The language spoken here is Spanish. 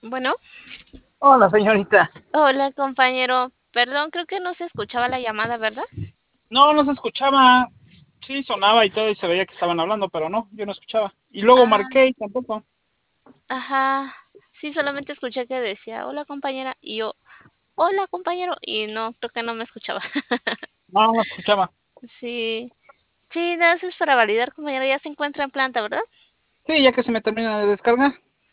Bueno, Hola, señorita. hola compañero. Perdón, creo que no se escuchaba la llamada, ¿verdad? No, no se escuchaba. Sí, sonaba y todo y se veía que estaban hablando, pero no, yo no escuchaba. Y luego Ah, marqué y tampoco. ajá. Sí, solamente escuché que decía, hola compañera, y yo, hola compañero, y no, creo que no me escuchaba. No, no escuchaba. Sí, sí, nada, eso es para validar, compañero, ya se encuentra en planta, ¿verdad? Sí, ya que se me termina de descargar.